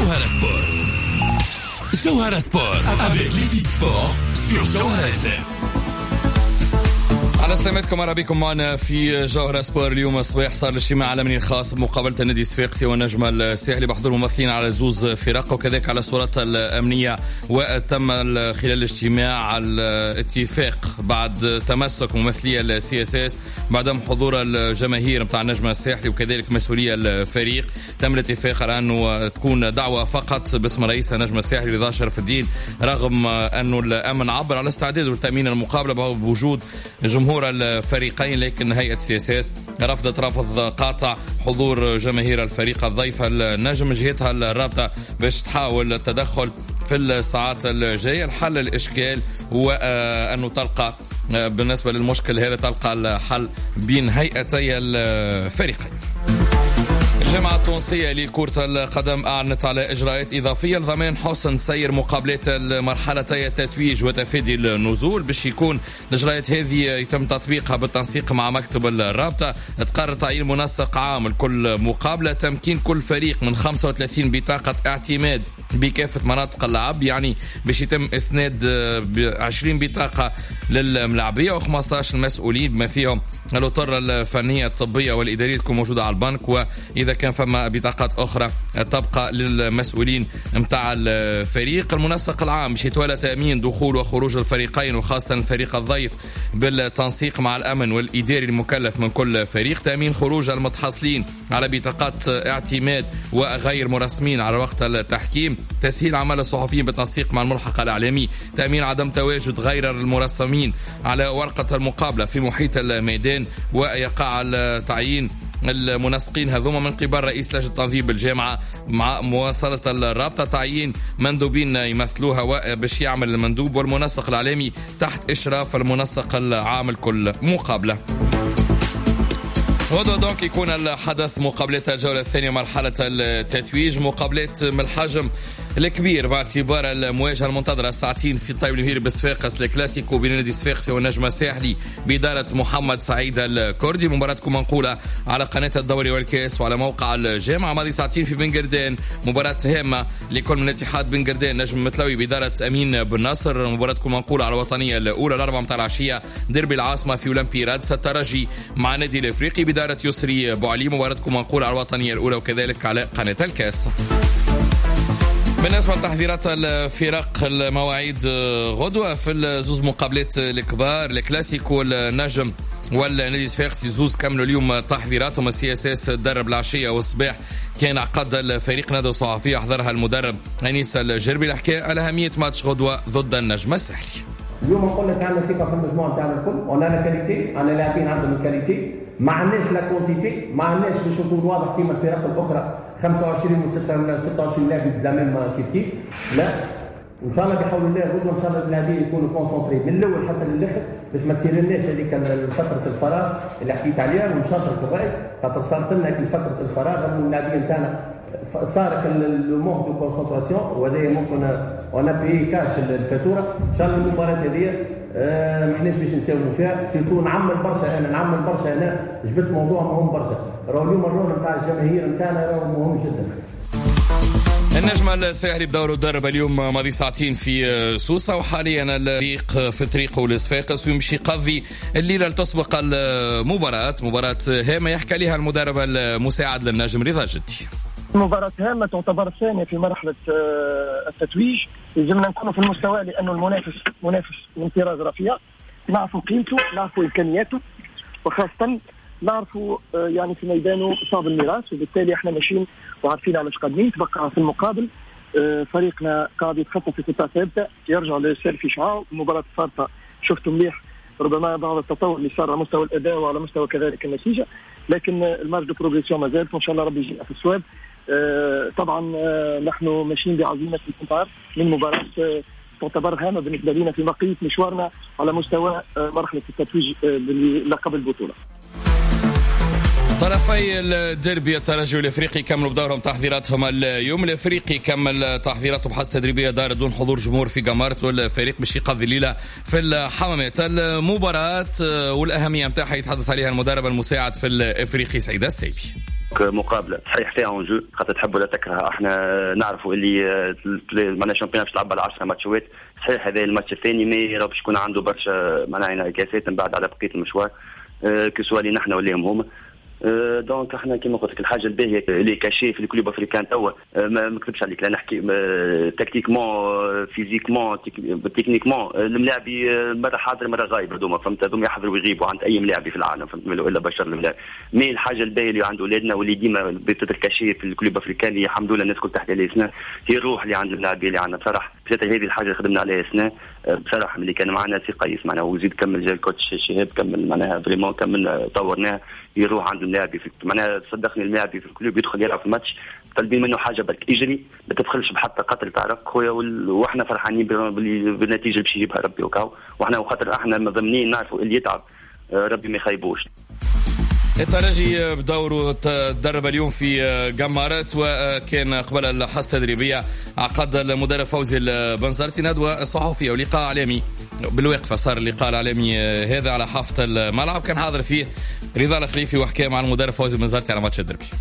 Jawhara Sport. Jawhara Sport avec l'équipe sport sur Jawhara FM. على سلامتكم، مرحبا بكم معنا في جوهرة سبور. اليوم الصباح صار الاجتماع العالمي الخاص بمقابلة النادي الصفاقسي والنجم الساحلي بحضور ممثلين على زوز فرق وكذلك على الصورات الأمنية. وتم خلال الاجتماع الاتفاق بعد تمسك ممثلي السي اس اس بعدم حضور الجماهير متاع النجم الساحلي وكذلك مسؤولية الفريق. تم الاتفاق على أنه تكون دعوة فقط باسم رئيس النجم الساحلي رضا شرف الدين، رغم أنه الأمن عبر على استعداد لتأمين المقابلة بوجود جمهور الفريقين، لكن هيئة سي اس اس رفضت رفض قاطع حضور جماهير الفريق الضيف النجم. جهتها الرابطة باش تحاول التدخل في الساعات الجاية لحل الإشكال، وأنه تلقى بالنسبة للمشكل هذا تلقى الحل بين هيئتي الفريقين. الجامعة التونسية لكرة القدم أعلنت على إجراءات إضافية لضمان حسن سير مقابلات المرحلتي التتويج وتفادي النزول. باش يكون الإجراءات هذه يتم تطبيقها بالتنسيق مع مكتب الرابطة. تقرر تعيين منسق عام لكل مقابلة، تمكين كل فريق من 35 بطاقة اعتماد بكافة مناطق اللعب، يعني باش يتم إسناد 20 بطاقة للملاعبية و15 المسؤولين بما فيهم الأطر الفنية الطبية والإدارية تكون موجودة على البنك، وإذا كان فما بطاقات أخرى تبقى للمسؤولين متاع الفريق. المنسق العام باش يتولى تأمين دخول وخروج الفريقين وخاصة الفريق الضيف بالتنسيق مع الأمن والإداري المكلف من كل فريق. تأمين خروج المتحصلين على بطاقات اعتماد وغير مرسمين على وقت التحكيم. تسهيل عمل الصحفيين بالتنسيق مع الملحق الإعلامي. تأمين عدم تواجد غير المرسمين على ورقة المقابلة في محيط الميدان. ويقع التعيين المنسقين هذوما من قبل رئيس لجنة تنظيم بالجامعة مع مواصلة الرابطة تعيين مندوبين يمثلوها وباش يعمل المندوب والمنسق الإعلامي تحت إشراف المنسق العام لكل مقابلة. غدوة دونك يكون الحدث مقابلات الجولة الثانية مرحلة التتويج، مقابلات من الحجم الكبير باعتبار المواجهة المنتظرة ساعتين في طيب المهير بصفاقس الكلاسيكو بين النادي الصفاقسي والنجم الساحلي بإدارة محمد سعيد الكردي. مباراتكم منقولة على قناة الدوري والكاس وعلى موقع الجامعة. ماضي ساعتين في بن قردان مباراة هامة لكل من اتحاد بن قردان نجم متلوي بإدارة أمين بن ناصر. مباراتكم منقولة على الوطنية الأولى الأربعة متاع العشية ديربي العاصمة في أولمبي رادس الترجي مع نادي الإفريقي بإدارة يسري بوعلي. مباراتكم منقولة على الوطنية الأولى وكذلك على قناة الكاس. بالنسبة لتحضيرات الفرق المواعيد غدوة في الزوز مقابلات الكبار الكلاسيكو النجم والنادي الصفاقسي زوز كملوا اليوم تحضيراتهم. السي اس اس تدرب العشية والصباح كان عقد الفريق ندوة صحفية أحضرها المدرب أنيس الجربي لحكاية على أهمية ماتش غدوة ضد النجم الساحلي. اليوم نقول لك عندنا ثقة في المجموعة نتاعنا الكل، وعندنا كاليتي، عندنا لاعبين عندهم الكاليتي، ما عندناش لا كونتيتي، ما عندناش باش نكون واضح كيما الفرق الأخرى 25 و 26 لاعب دائما كيف لا. ان شاء الله بحول الله غدوه ان شاء الله اللاعبين يكونوا كونسونطري من الاول حتى للاخر باش ما تصيرلناش هذيك فتره الفراغ اللي حكيت عليها ومشاطره الراي، خاطر صارت لنا في فتره الفراغ واللاعبين تاعنا صارت لو مونك دو كونسونطراسيون، وهذا ممكن انا بي كاش الفاتوره. ان شاء الله المباراه هذه ما احناش باش نساوموا فيها، سيرتو نعمل برشا انا جبت موضوع مهم برشا. راهو اليوم الرول نتاع الجماهير نتاعنا راهو مهم جدا. النجم الساحلي بدوره درب اليوم ماضي ساعتين في سوسة، وحاليا الفريق في طريقه لصفاقس ويمشي يقضي الليلة لتسبق المباراة. مباراة هامة يحكي عليها المدرب المساعد للنجم رضا جدي. مباراة هامة تعتبر الثانية في مرحلة التتويج. لازمنا نكونوا في المستوى لأنه منافس من طراز رفيع، نعرفوا قيمته نعرفوا إمكانياته، وخاصة نعرفوا يعني في ميدانه صعب الميراث، وبالتالي احنا ماشيين وعارفين على ايش قادمين. تبقى في المقابل فريقنا قاعد يتخطى في قطاع ثابته يرجع للسير في شعاع. المباراه الفارطه شفتوا مليح ربما بعض التطور اللي صار على مستوى الاداء وعلى مستوى كذلك النتيجه، لكن المارج دو بروغريسيون ما زالت وان شاء الله ربي يجينا في الصواب. طبعا نحن ماشيين بعزيمه الانتصار من مباراه تعتبر هامه بالنسبه لنا في بقيه مشوارنا على مستوى مرحله التتويج بلقب البطوله. طرفي الديربي الترجي والافريقي كملوا بدورهم تحضيراتهم اليوم. الافريقي كمل تحضيراته بحث تدريبيه دار دون حضور جمهور في جمارت، والفريق باش يقضي الليله في الحمامات. المباراه والاهميه نتاعها يتحدث عليها المدرب المساعد في الافريقي سعيد السيبي. مقابله صحيح فيها اونجو خاطر تحب ولا تكره. احنا نعرفوا اللي معناها الشامبيون باش تلعب على 10 ماتشات صحيح. هذا الماتش الثاني ما باش يكون عنده برشا معناها انعكاسات من بعد على بقيه المشوار كسوا لي نحن ولا هم. دونك احنا كما قلت لك الحاجه الباهيه اللي كاشي في الكلوب افريكان توا ما نكذبش عليك لا نحكي تكتيكمون فيزيكمون تكنيكمون الملاعبي مره حاضر مره غايب. هذوما يحضروا ويغيبوا عند اي ملاعبي في العالم فهمت الا بشر الملاعب. مي الحاجه الباهيه اللي عند اولادنا واللي ديما بتتكاشي في الكلوب افريكان اللي الحمد لله الناس كل تحت عليه سنه هي الروح اللي عند اللاعبين اللي عندنا بصراحه. هذه الحاجه اللي خدمنا عليها سنه بصراحه ملي كان معنا سي قيس معناها وزيد كمل جا الكوتش شهاب كمل معناها فريمون كمل طورناه يروح عند اللاعبي معناها صدقني اللاعبي في الكلوب يدخل يلعب في الماتش طالبين منه حاجه برك يجري ما تدخلش بحتى قطره عرق خويا واحنا فرحانين بالنتيجه اللي باش يجيبها ربي وكاو واحنا وخاطر احنا مضمنين نعرفوا اللي يتعب ربي ما يخيبوش. الترجي بدوره تدرب اليوم في جمارات وكان قبل الحصة التدريبية عقد المدرب فوزي البنزرتي ندوة صحفية ولقاء اعلامي بالوقفة. صار اللقاء الإعلامي هذا على حافة الملعب كان حاضر فيه رضا الخليفي وحكى مع المدرب فوزي البنزرتي على ماتش الدربي.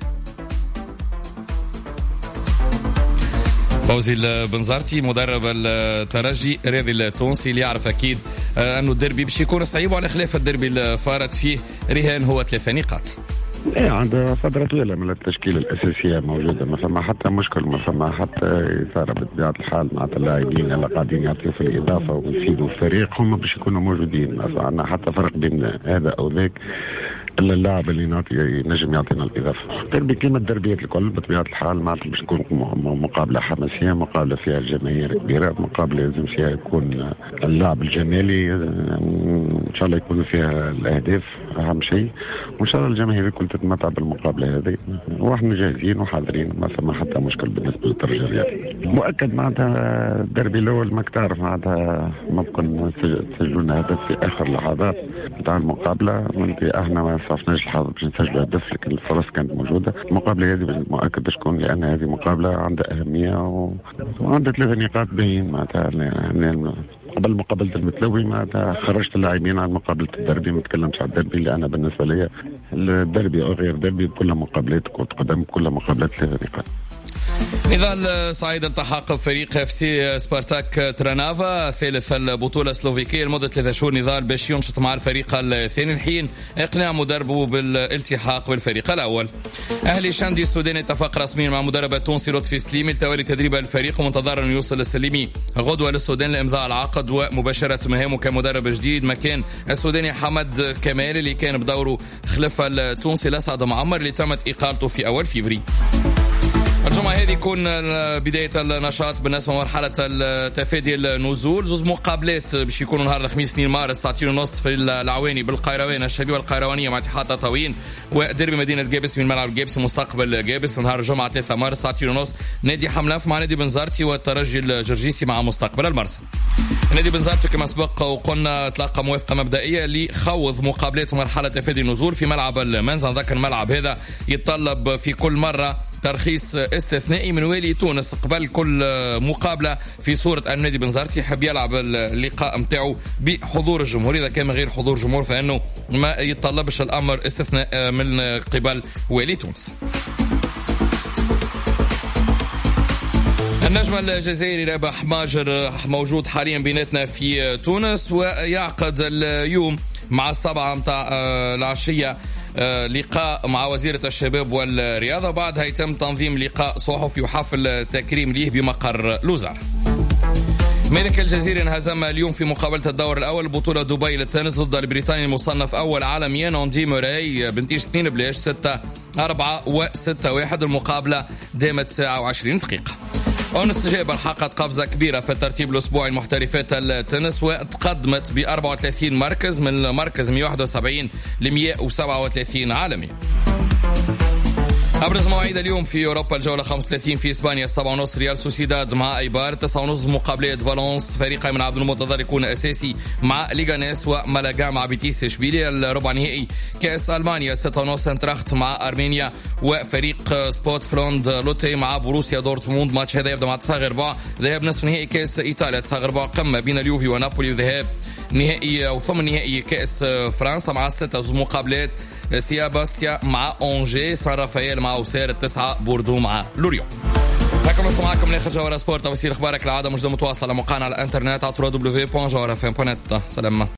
فوزي البنزرتي مدرب الترجي الرياضي التونسي اللي يعرف اكيد انه الدربي باش يكون صعيب وعلى خلاف الدربي اللي فارت فيه رهان هو 3 نقاط. عنده فترة طويلة من التشكيلة الأساسية موجودة ما فما حتى مشكل ما فما حتى إثارة بطبيعة الحال مع اللاعبين اللي قاعدين يعطيوا في الإضافة ويفيدوا الفريق هم باش يكونوا موجودين. ما عندنا حتى فرق بين هذا أو ذاك إلا اللاعب اللي نجم يعطينا الإضافة. الدربي كما الدربيات الكل بطبيعة الحال معناتها باش تكون مقابلة حماسية مقابلة فيها الجماهير كبيرة مقابلة لازم فيها يكون اللعب الجمالي إن شاء الله يكون فيها الأهداف أهم شيء وإن شاء الله الجماهير الكل تتمتع بالمقابلة هذه واحنا جاهزين وحاضرين ما فما حتى مشكل بالنسبة للترجي الرياضي. مؤكد معناتها الدربي الأول ما تعرف معناتها ممكن تسجلون هدف في آخر لحظات بتاع المقابلة احنا ما صرفناش الحظ باش نسجلوا هدف لكن الفرص كانت موجودة. المقابلة هذه مؤكد باش تكون لأن هذه مقابلة عندها أهمية وعندها 3 نقاط باين معناتها قبل مقابلة المتلوي معناتها خرجت اللاعبين عن مقابلة الدربي ما نتكلمش على الدربي اللي أنا بالنسبة لي الدربي أو غير دربي كل مقابلات كرة قدم كل مقابلات 3 نقاط. نضال صعيد التحق بفريق اف سي سبارتاك ترانافا ثالث البطولة السلوفيكية لمدة 3 شهور. نضال باش ينشط مع الفريق الثاني الحين اقناع مدربه بالالتحاق بالفريق الأول. أهلي شاندي السوداني اتفق رسميا مع مدرب التونسي لطفي سليمي لتولي تدريب الفريق ومنتظر أن يوصل السليمي غدوة للسودان لإمضاء العقد ومباشرة مهامه كمدرب جديد مكان السوداني حمد كمال اللي كان بدوره خلف التونسي الأسعد معمر اللي تمت إقالته في أول فيفري. الجمعة هذه يكون بداية النشاط بالنسبة لمرحلة التفادي النزول. 2 مقابلات باش يكونوا نهار الخميس 2 مارس 2:30 في العواني بالقيروان الشبيبة القيروانية مع اتحاد تطاوين وديربي مدينة جابس من ملعب جابس مستقبل جابس نهار الجمعة 3 مارس 2:30 نادي حملاف مع نادي بنزرتي والترجي الجرجيسي مع مستقبل المرسى. نادي بنزرتي كما سبق وقلنا تلقى موافقة مبدئية لخوض مقابلات مرحلة تفادي النزول في ملعب المنزل. ذاك الملعب هذا يتطلب في كل مرة ترخيص استثنائي من والي تونس قبل كل مقابلة في صورة أن نادي بنزرتي يحب يلعب اللقاء متاعه بحضور الجمهور. إذا كان من غير حضور جمهور فإنه ما يتطلبش الأمر استثناء من قبل والي تونس. النجم الجزائري رابح ماجر موجود حاليا بيناتنا في تونس ويعقد اليوم مع 7 متاع العشية لقاء مع وزيرة الشباب والرياضة وبعدها يتم تنظيم لقاء صحفي وحفل تكريم ليه بمقر لوزار. ملك الجزيري انهزم اليوم في مقابلة الدور الأول بطولة دبي للتنس ضد البريطاني المصنف أول عالميا أندي موراي بنتيجة 2-6 6-4 و6-1. المقابلة دامت ساعة و20 دقيقة. استجابة حققت قفزة كبيرة في الترتيب الأسبوعي المحترفات التنس وتقدمت ب 34 مركز من المركز 171 ل 137 عالميا. أبرز مواعيد اليوم في أوروبا الجولة 35 في إسبانيا 7:30 ريال سوسيداد مع أيبار. 9:30 مقابلة فالنس فريق من عبد المنتظر يكون أساسي مع ليغانيس ومالاغا مع بيتيس إشبيلية. الربع نهائي كأس ألمانيا 6:30 انتراخت مع أرمينيا وفريق سبوت فلوند لوتي مع بروسيا دورتموند. ماتش هذا يبدأ مع 9:15 ذهاب نصف نهائي كأس إيطاليا 9:15 قمة بين اليوفي ونابولي وذهاب نهائي أو ثمن نهائي كأس فرنسا مع 6 مقابلات سياباستيا مع أونجي، سان رافائيل مع أوسير التسعة، بوردو مع لوريون. هكذا نصل معكم ناخذ جوهرة سبورت، توصيل اخبارك العاده مجدة متواصله على موقعنا على الانترنت على www.jawharafm.net. سلام.